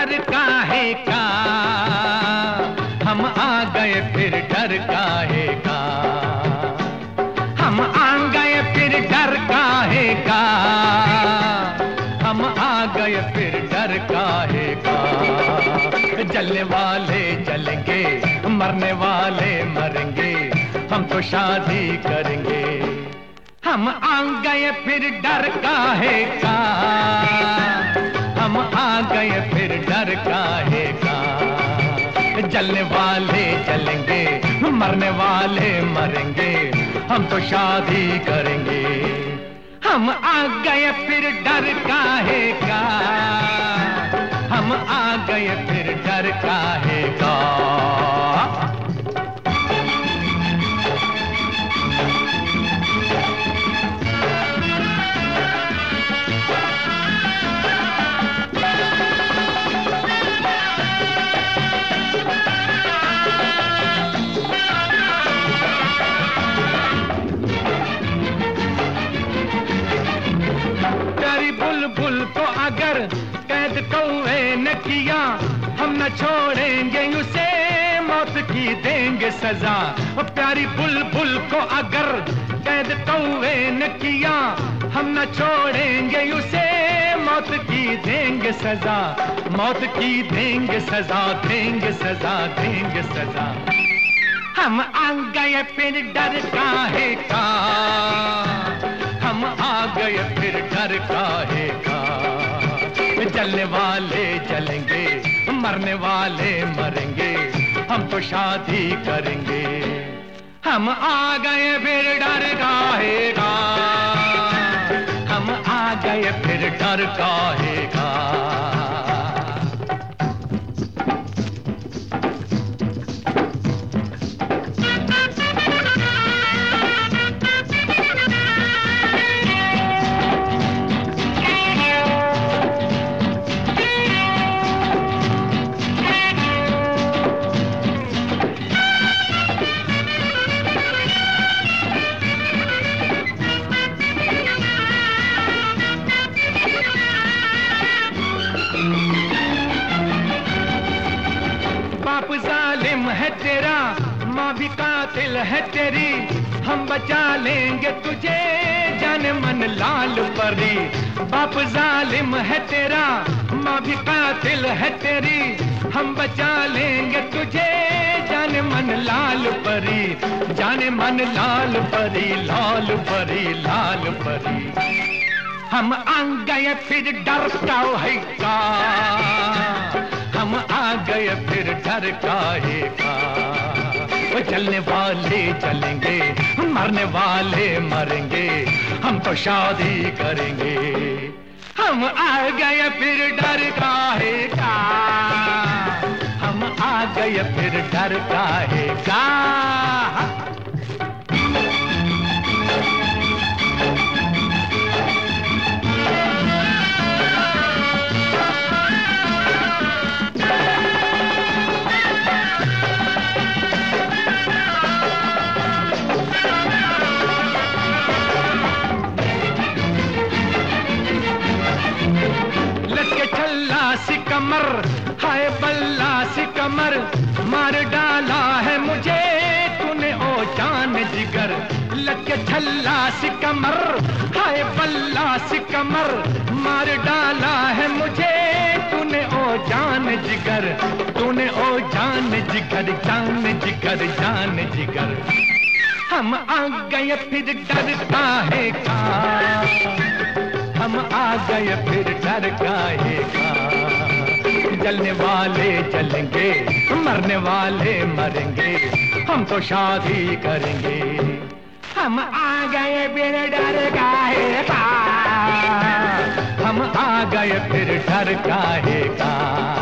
डर काहे का, हम आ गए फिर डर काहे का, हम आ गए फिर डर काहे का, हम आ गए फिर डर काहे का। जलने वाले जलेंगे, मरने वाले मरेंगे, हम तो शादी करेंगे। हम आ गए फिर डर काहे का, हम आ गए फिर डर काहे का। जलने वाले जलेंगे, मरने वाले मरेंगे, हम तो शादी करेंगे। हम आ गए फिर डर काहे का, हम आ गए फिर डर काहे का। बुलबुल को अगर कैद कौए ने किया, हम न छोड़ेंगे उसे, मौत की देंगे सजा। प्यारी बुलबुल को अगर कैद कौए ने किया, हम न छोड़ेंगे उसे, मौत की देंगे सजा, मौत की देंगे सजा, देंगे सजा, देंगे सजा। हम आ गए फिर डर काहे का, हम आ गए फिर डर काहे का। जलने वाले जलेंगे, मरने वाले मरेंगे, हम तो शादी करेंगे। हम आ गए फिर डर काहे का, हम आ गए फिर डर काहे का। बाप जालिम है तेरा, माँ भी कातिल है तेरी, हम बचा लेंगे तुझे जाने मन लाल परी। बाप जालिम है तेरा, माँ भी कातिल है तेरी, हम बचा लेंगे तुझे जाने मन लाल परी, जाने मन लाल परी, लाल परी, लाल परी। हम आ गए फिर डर काहे का, हम आ गए फिर डर काहे का। जलने वाले जलेंगे, मरने वाले मरेंगे, हम तो शादी करेंगे। हम आ गए फिर डर काहे का, हम आ गए फिर डर काहे का। कमर हाय बल्ला सी कमर, मार डाला है मुझे तूने ओ जान जिगर। लगे छल्ला सी कमर हाय बल्ला सी कमर, मार डाला है मुझे तूने ओ जान जिगर, तूने ओ जान जिगर, जान जिगर, जान जिगर। हम आ गए फिर डर काहे का, हम आ गए फिर डर काहे का। जलने वाले जलेंगे, मरने वाले मरेंगे, हम तो शादी करेंगे। हम आ गए फिर डर काहे का, हम आ गए फिर डर काहे का।